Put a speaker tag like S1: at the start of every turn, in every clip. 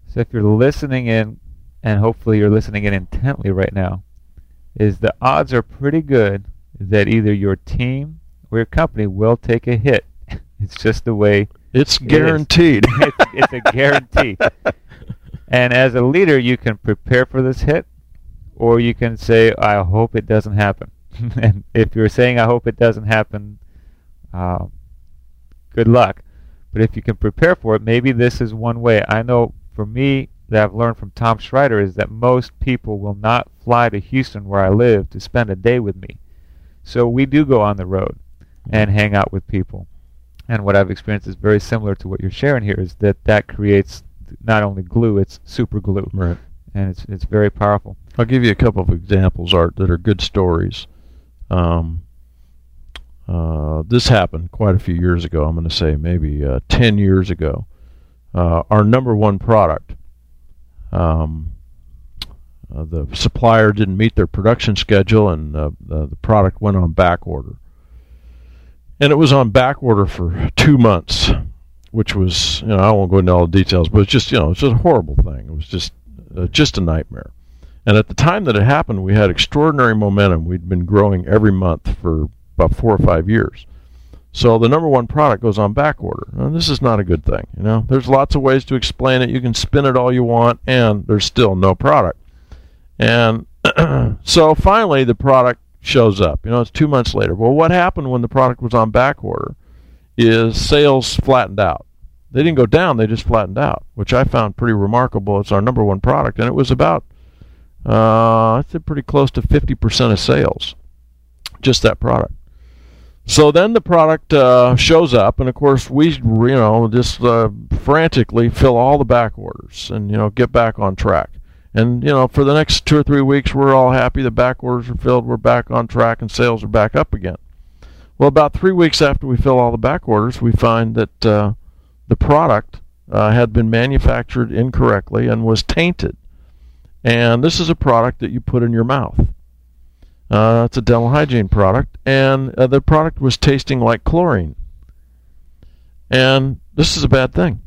S1: So if you're listening in, and hopefully you're listening in intently right now, is the odds are pretty good that either your team or your company will take a hit. It's just the way
S2: it's guaranteed.
S1: It's a guarantee. And as a leader, you can prepare for this hit, or you can say, I hope it doesn't happen. And if you're saying, I hope it doesn't happen, good luck. But if you can prepare for it, maybe this is one way. I know for me, that I've learned from Tom Schreider is that most people will not fly to Houston, where I live, to spend a day with me. So we do go on the road and hang out with people. And what I've experienced is very similar to what you're sharing here, is that creates not only glue, it's super glue.
S2: Right.
S1: And it's very powerful.
S2: I'll give you a couple of examples, Art, that are good stories. This happened quite a few years ago. I'm going to say maybe 10 years ago. Our number one product, the supplier didn't meet their production schedule, and the product went on back order. And it was on back order for 2 months, which was, I won't go into all the details, but it's just, it's just a horrible thing. It was just a nightmare. And at the time that it happened, we had extraordinary momentum. We'd been growing every month for about 4 or 5 years. So the number one product goes on back order. Now, this is not a good thing. There's lots of ways to explain it. You can spin it all you want, and there's still no product. And so finally the product shows up. It's 2 months later. Well, what happened when the product was on back order is sales flattened out. They didn't go down, they just flattened out, which I found pretty remarkable. It's our number one product, and it was about, I'd say pretty close to 50% of sales, just that product. So then the product shows up, and of course we, just frantically fill all the back orders and, get back on track. And, for the next 2 or 3 weeks, we're all happy. The back orders are filled. We're back on track, and sales are back up again. Well, about 3 weeks after we fill all the back orders, we find that the product had been manufactured incorrectly and was tainted. And this is a product that you put in your mouth. It's a dental hygiene product, and the product was tasting like chlorine. And this is a bad thing.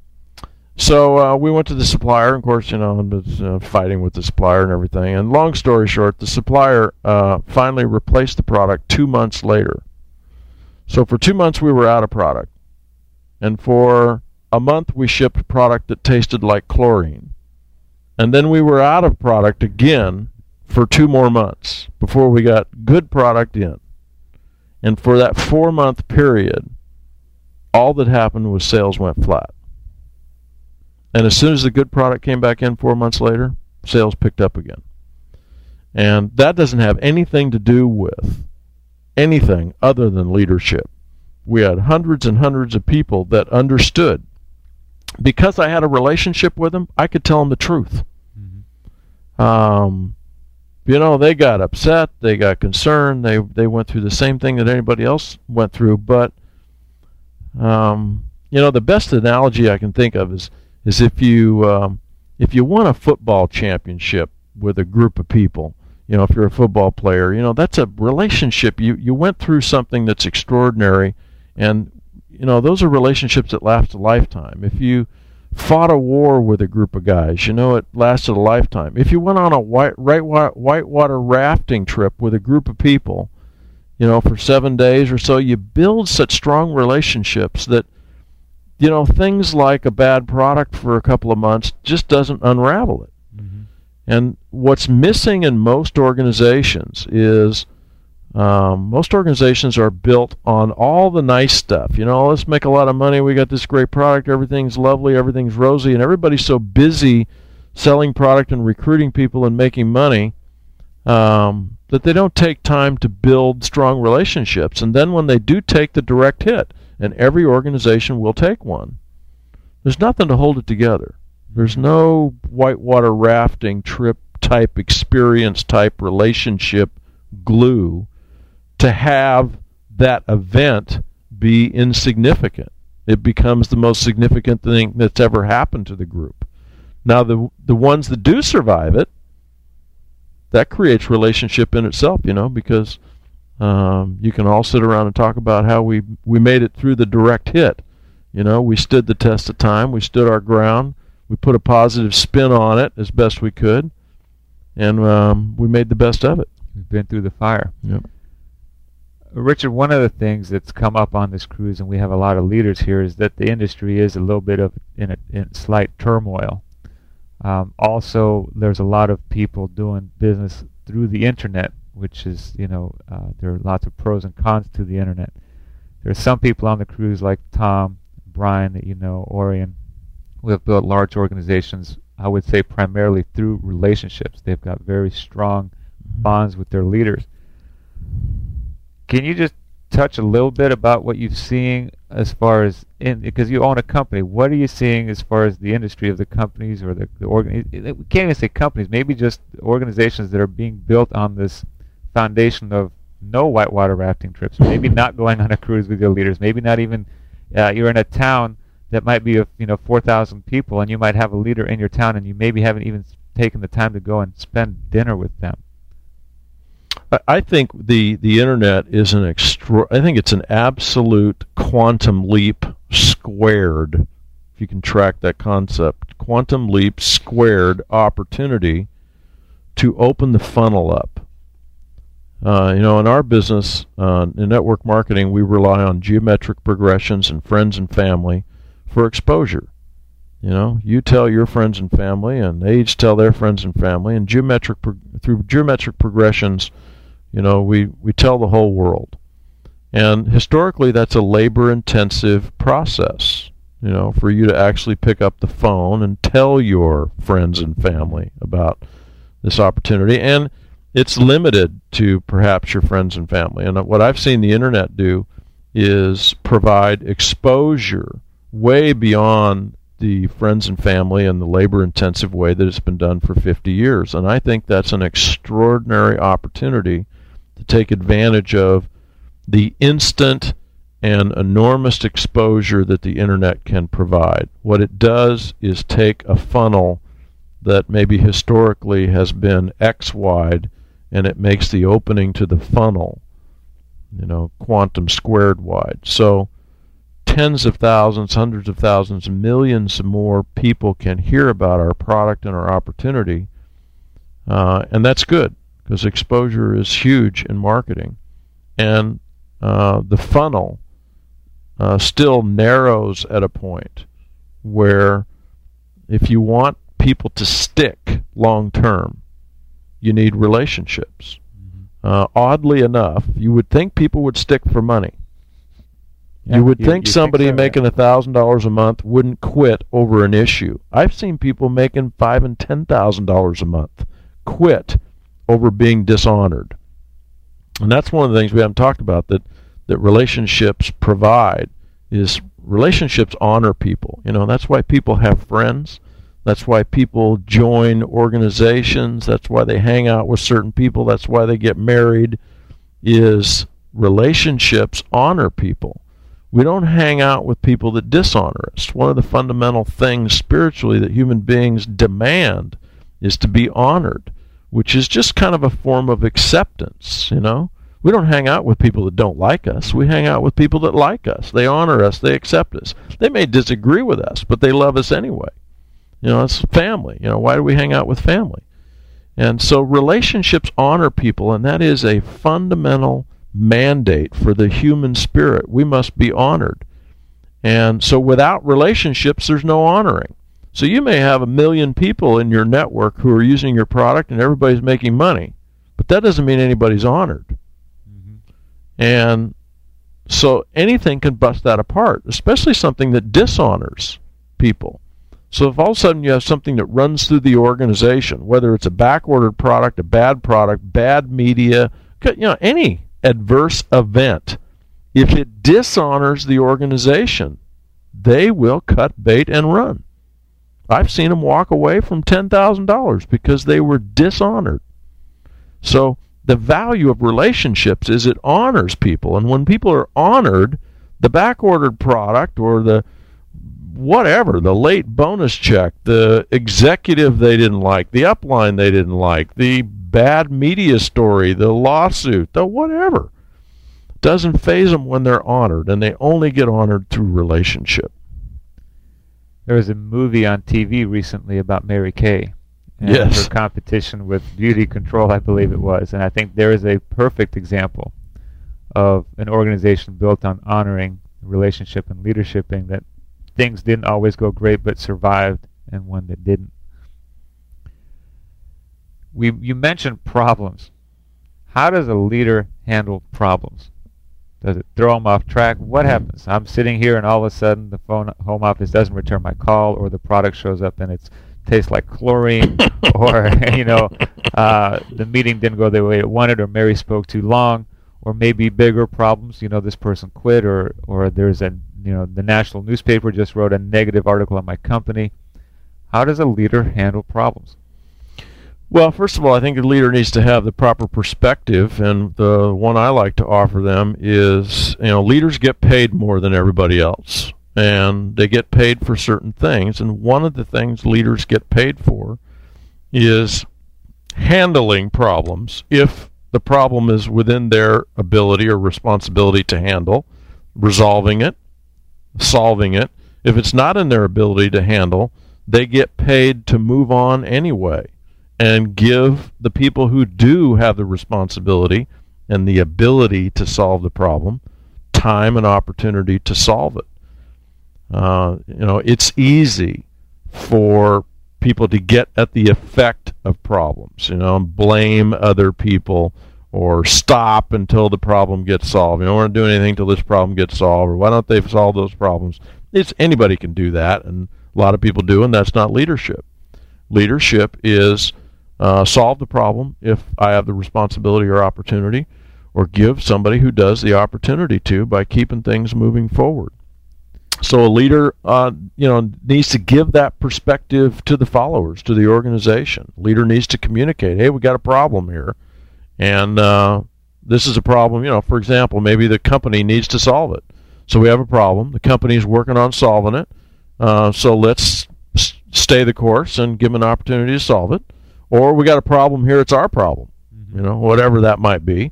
S2: So we went to the supplier, and of course, and was fighting with the supplier and everything. And long story short, the supplier finally replaced the product 2 months later. So for 2 months, we were out of product. And for a month, we shipped a product that tasted like chlorine. And then we were out of product again for 2 more months before we got good product in. And for that 4-month period, all that happened was sales went flat. And as soon as the good product came back in 4 months later, sales picked up again. And that doesn't have anything to do with anything other than leadership. We had hundreds and hundreds of people that understood. Because I had a relationship with them, I could tell them the truth. Mm-hmm. They got upset, they got concerned, they went through the same thing that anybody else went through. But, the best analogy I can think of is if you won a football championship with a group of people, if you're a football player, that's a relationship. You went through something that's extraordinary, and those are relationships that last a lifetime. If you fought a war with a group of guys, it lasted a lifetime. If you went on a whitewater rafting trip with a group of people, for 7 days or so, you build such strong relationships that things like a bad product for a couple of months just doesn't unravel it. Mm-hmm. And what's missing in most organizations is most organizations are built on all the nice stuff. Let's make a lot of money. We got this great product. Everything's lovely. Everything's rosy. And everybody's so busy selling product and recruiting people and making money that they don't take time to build strong relationships. And then when they do take the direct hit, and every organization will take one, there's nothing to hold it together. There's no whitewater rafting trip type experience type relationship glue to have that event be insignificant. It becomes the most significant thing that's ever happened to the group. Now, the ones that do survive it, that creates relationship in itself, because you can all sit around and talk about how we made it through the direct hit. We stood the test of time. We stood our ground. We put a positive spin on it as best we could, and we made the best of it.
S1: We've been through the fire.
S2: Yep.
S1: Richard, one of the things that's come up on this cruise, and we have a lot of leaders here, is that the industry is a little bit of in slight turmoil. Also, there's a lot of people doing business through the internet, which is, there are lots of pros and cons to the internet. There's some people on the cruise like Tom, Brian, that you know, Orion, who have built large organizations, I would say primarily through relationships. They've got very strong bonds with their leaders. Can you just touch a little bit about what you've seen as far as, because you own a company, what are you seeing as far as the industry of the companies or we can't even say companies, maybe just organizations that are being built on this foundation of no whitewater rafting trips, maybe not going on a cruise with your leaders, maybe not even, you're in a town that might be of 4,000 people, and you might have a leader in your town, and you maybe haven't even taken the time to go and spend dinner with them.
S2: I think the internet is I think it's an absolute quantum leap squared, if you can track that concept. Quantum leap squared opportunity to open the funnel up. In our business, in network marketing, we rely on geometric progressions and friends and family for exposure. You tell your friends and family, and they each tell their friends and family, and through geometric progressions, we tell the whole world. And historically, that's a labor-intensive process, for you to actually pick up the phone and tell your friends and family about this opportunity. And it's limited to perhaps your friends and family. And what I've seen the internet do is provide exposure way beyond the friends and family and the labor-intensive way that it's been done for 50 years. And I think that's an extraordinary opportunity to take advantage of the instant and enormous exposure that the internet can provide. What it does is take a funnel that maybe historically has been X wide, and it makes the opening to the funnel, quantum squared wide. So tens of thousands, hundreds of thousands, millions more people can hear about our product and our opportunity, and that's good, because exposure is huge in marketing. And the funnel still narrows at a point where if you want people to stick long term, you need relationships. Oddly enough, you would think people would stick for money. You would think somebody making $1,000 a month wouldn't quit over an issue. I've seen people making $5,000 and $10,000 a month quit over being dishonored. And that's one of the things we haven't talked about that relationships provide, is relationships honor people. That's why people have friends. That's why people join organizations. That's why they hang out with certain people. That's why they get married, is relationships honor people. We don't hang out with people that dishonor us. One of the fundamental things spiritually that human beings demand is to be honored, which is just kind of a form of acceptance, We don't hang out with people that don't like us. We hang out with people that like us. They honor us. They accept us. They may disagree with us, but they love us anyway. It's family. Why do we hang out with family? And so relationships honor people, and that is a fundamental mandate for the human spirit. We must be honored. And so without relationships, there's no honoring. So you may have 1 million people in your network who are using your product and everybody's making money, but that doesn't mean anybody's honored. And so anything can bust that apart, especially something that dishonors people. So if all of a sudden you have something that runs through the organization, whether it's a back-ordered product, a bad product, bad media, any adverse event, if it dishonors the organization, they will cut bait and run. I've seen them walk away from $10,000 because they were dishonored. So the value of relationships is it honors people. And when people are honored, the back-ordered product or the whatever, the late bonus check, the executive they didn't like, the upline they didn't like, the bad media story, the lawsuit, the whatever, doesn't faze them when they're honored, and they only get honored through relationship.
S1: There was a movie on TV recently about Mary Kay and
S2: Yes.
S1: her competition with Beauty Control, I believe it was. And I think there is a perfect example of an organization built on honoring relationship and leadership, and that things didn't always go great but survived, and one that didn't. You mentioned problems. How does a leader handle problems? Does it throw them off track? What happens? I'm sitting here and all of a sudden the home office doesn't return my call, or the product shows up and it tastes like chlorine, or the meeting didn't go the way it wanted, or Mary spoke too long, or maybe bigger problems. This person quit, or there's the national newspaper just wrote a negative article on my company. How does a leader handle problems?
S2: Well, first of all, I think a leader needs to have the proper perspective, and the one I like to offer them is, leaders get paid more than everybody else, and they get paid for certain things, and one of the things leaders get paid for is handling problems. If the problem is within their ability or responsibility to handle, resolving it, solving it. If it's not in their ability to handle, they get paid to move on anyway, and give the people who do have the responsibility and the ability to solve the problem time and opportunity to solve it. It's easy for people to get at the effect of problems, blame other people or stop until the problem gets solved. We're not doing anything until this problem gets solved, or why don't they solve those problems? Anybody can do that, and a lot of people do, and that's not leadership. Leadership is solve the problem if I have the responsibility or opportunity, or give somebody who does the opportunity to by keeping things moving forward. So a leader, needs to give that perspective to the followers, to the organization. Leader needs to communicate, hey, we got a problem here, and this is a problem. For example, maybe the company needs to solve it. So we have a problem. The company is working on solving it. So let's stay the course and give them an opportunity to solve it. Or we got a problem here, it's our problem, whatever that might be.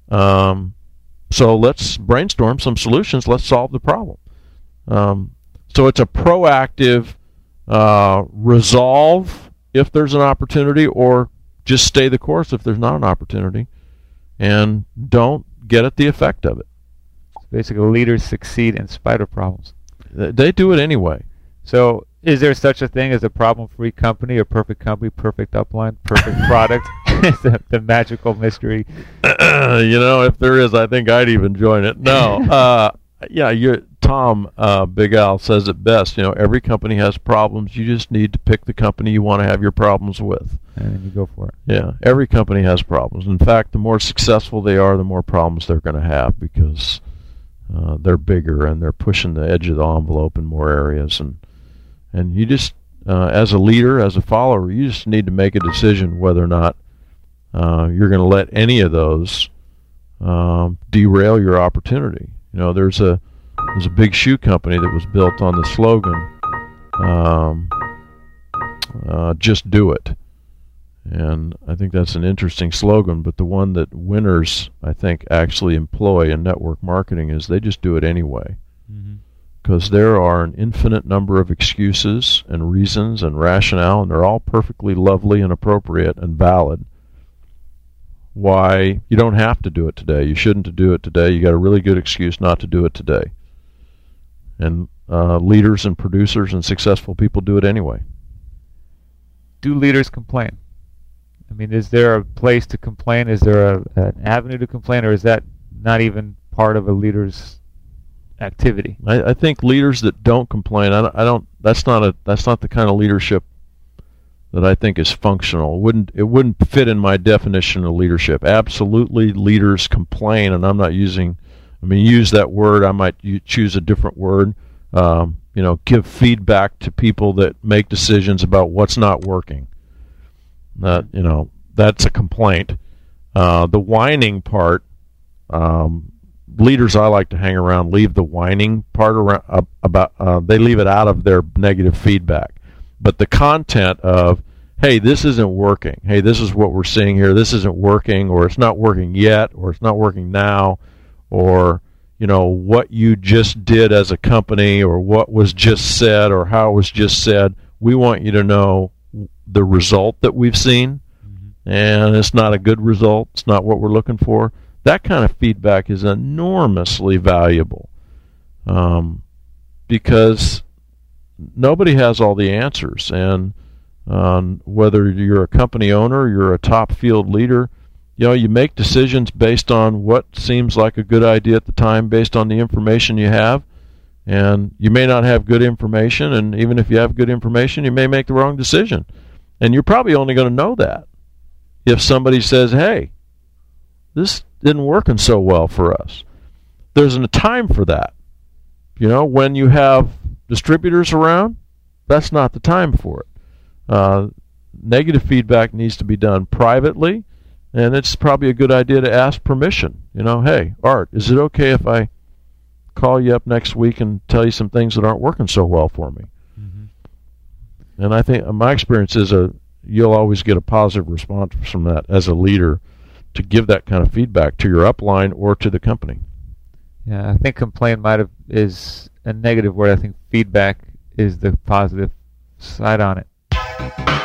S2: So let's brainstorm some solutions, let's solve the problem. So it's a proactive resolve if there's an opportunity, or just stay the course if there's not an opportunity, and don't get at the effect of it.
S1: Basically, leaders succeed in spite of problems.
S2: They do it anyway.
S1: So is there such a thing as a problem-free company, a perfect upline, perfect product? the magical mystery.
S2: If there is, I think I'd even join it. No. Tom Big Al says it best. Every company has problems. You just need to pick the company you want to have your problems with.
S1: And then you go for it.
S2: Yeah, every company has problems. In fact, the more successful they are, the more problems they're going to have, because they're bigger and they're pushing the edge of the envelope in more areas. And you just, as a leader, as a follower, you just need to make a decision whether or not you're going to let any of those derail your opportunity. There's a big shoe company that was built on the slogan, just do it. And I think that's an interesting slogan, but the one that winners, I think, actually employ in network marketing is they just do it anyway. Because there are an infinite number of excuses and reasons and rationale, and they're all perfectly lovely and appropriate and valid, why you don't have to do it today. You shouldn't do it today. You got a really good excuse not to do it today. And leaders and producers and successful people do it anyway.
S1: Do leaders complain? I mean, is there a place to complain? Is there an avenue to complain, or is that not even part of a leader's activity?
S2: I think leaders that don't complain, I don't. That's not the kind of leadership that I think is functional. It wouldn't fit in my definition of leadership. Absolutely, leaders complain, and I'm not using. Use that word. I might choose a different word. Give feedback to people that make decisions about what's not working. That's a complaint. The whining part. Leaders I like to hang around leave the whining part around they leave it out of their negative feedback. But the content of, hey, this isn't working. Hey, this is what we're seeing here. This isn't working, or it's not working yet, or it's not working now, or what you just did as a company or what was just said or how it was just said. We want you to know the result that we've seen, and it's not a good result. It's not what we're looking for. That kind of feedback is enormously valuable because nobody has all the answers. And whether you're a company owner, you're a top field leader, you make decisions based on what seems like a good idea at the time, based on the information you have. And you may not have good information, and even if you have good information, you may make the wrong decision. And you're probably only going to know that if somebody says, hey, this isn't working so well for us. There's a time for that. When you have distributors around, that's not the time for it. Negative feedback needs to be done privately, and it's probably a good idea to ask permission. Hey, Art, is it okay if I call you up next week and tell you some things that aren't working so well for me? Mm-hmm. And I think my experience is you'll always get a positive response from that as a leader to give that kind of feedback to your upline or to the company.
S1: Yeah, I think complain is a negative word. I think feedback is the positive side on it.